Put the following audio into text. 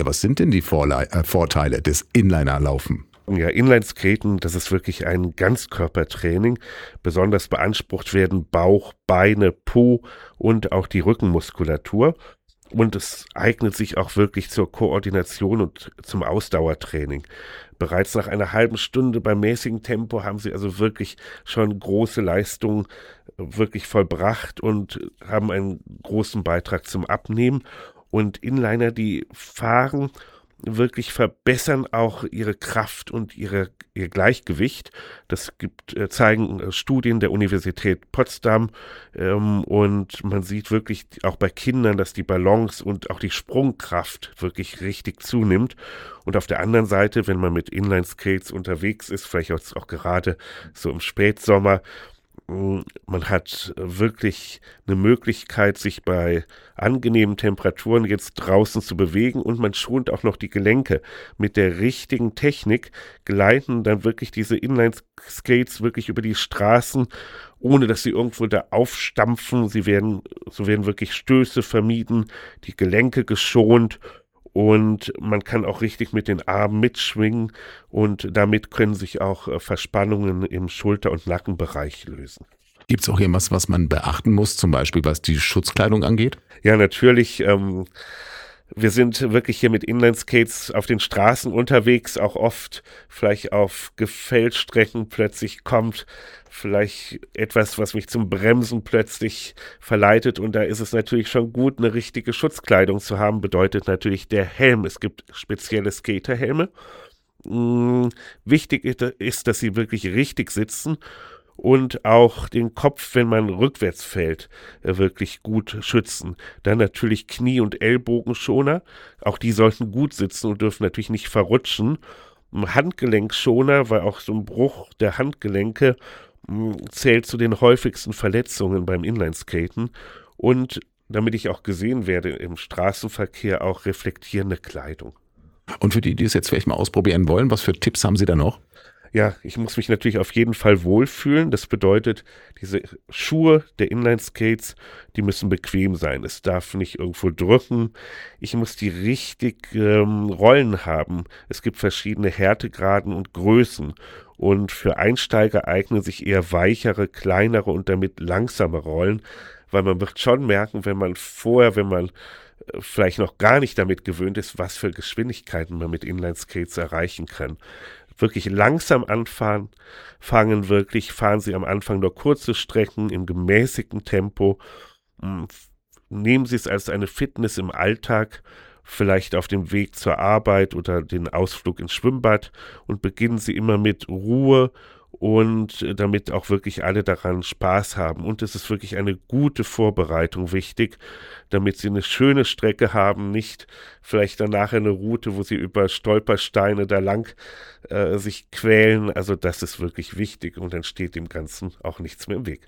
Ja, was sind denn die Vorteile des Inliner-Laufen? Ja, Inlineskaten, das ist wirklich ein Ganzkörpertraining. Besonders beansprucht werden Bauch, Beine, Po und auch die Rückenmuskulatur. Und es eignet sich auch wirklich zur Koordination und zum Ausdauertraining. Bereits nach einer halben Stunde beim mäßigen Tempo haben sie also wirklich schon große Leistungen wirklich vollbracht und haben einen großen Beitrag zum Abnehmen. Und Inliner, die fahren wirklich verbessern auch ihre Kraft und ihr Gleichgewicht. Das zeigen Studien der Universität Potsdam, und man sieht wirklich auch bei Kindern, dass die Balance und auch die Sprungkraft wirklich richtig zunimmt. Und auf der anderen Seite, wenn man mit Inline-Skates unterwegs ist, vielleicht auch gerade so im Spätsommer, man hat wirklich eine Möglichkeit, sich bei angenehmen Temperaturen jetzt draußen zu bewegen und man schont auch noch die Gelenke. Mit der richtigen Technik gleiten dann wirklich diese Inline-Skates wirklich über die Straßen, ohne dass sie irgendwo da aufstampfen. So werden wirklich Stöße vermieden, die Gelenke geschont. Und man kann auch richtig mit den Armen mitschwingen und damit können sich auch Verspannungen im Schulter- und Nackenbereich lösen. Gibt es auch irgendwas, was man beachten muss, zum Beispiel was die Schutzkleidung angeht? Ja, natürlich. Wir sind wirklich hier mit Inlineskates auf den Straßen unterwegs, auch oft vielleicht auf Gefällstrecken plötzlich kommt vielleicht etwas, was mich zum Bremsen plötzlich verleitet und da ist es natürlich schon gut, eine richtige Schutzkleidung zu haben, bedeutet natürlich der Helm. Es gibt spezielle Skaterhelme. Wichtig ist, dass sie wirklich richtig sitzen und auch den Kopf, wenn man rückwärts fällt, wirklich gut schützen. Dann natürlich Knie- und Ellbogenschoner, auch die sollten gut sitzen und dürfen natürlich nicht verrutschen. Handgelenkschoner, weil auch so ein Bruch der Handgelenke zählt zu den häufigsten Verletzungen beim Inlineskaten und damit ich auch gesehen werde im Straßenverkehr, auch reflektierende Kleidung. Und für die, die es jetzt vielleicht mal ausprobieren wollen, was für Tipps haben Sie da noch? Ja, ich muss mich natürlich auf jeden Fall wohlfühlen. Das bedeutet, diese Schuhe der Inline-Skates, die müssen bequem sein. Es darf nicht irgendwo drücken. Ich muss die richtigen Rollen haben. Es gibt verschiedene Härtegraden und Größen. Und für Einsteiger eignen sich eher weichere, kleinere und damit langsamere Rollen, weil man wird schon merken, wenn man vielleicht noch gar nicht damit gewöhnt ist, was für Geschwindigkeiten man mit Inline-Skates erreichen kann. Wirklich langsam fahren Sie am Anfang nur kurze Strecken im gemäßigten Tempo. Nehmen Sie es als eine Fitness im Alltag, vielleicht auf dem Weg zur Arbeit oder den Ausflug ins Schwimmbad und beginnen Sie immer mit Ruhe und damit auch wirklich alle daran Spaß haben. Und es ist wirklich eine gute Vorbereitung wichtig, damit Sie eine schöne Strecke haben, nicht vielleicht danach eine Route, wo Sie über Stolpersteine da lang sich quälen. Also das ist wirklich wichtig und dann steht dem Ganzen auch nichts mehr im Weg.